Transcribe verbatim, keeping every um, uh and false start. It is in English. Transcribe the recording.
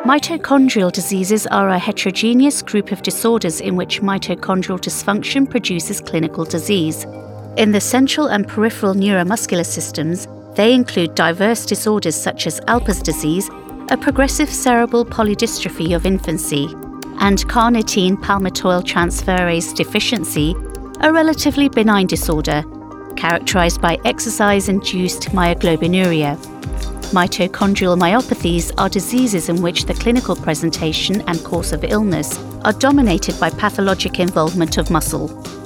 Mitochondrial diseases are a heterogeneous group of disorders in which mitochondrial dysfunction produces clinical disease. In the central and peripheral neuromuscular systems, they include diverse disorders such as Alpers disease, a progressive cerebral polydystrophy of infancy, and carnitine palmitoyltransferase deficiency, a relatively benign disorder characterized by exercise-induced myoglobinuria. Mitochondrial myopathies are diseases in which the clinical presentation and course of illness are dominated by pathologic involvement of muscle.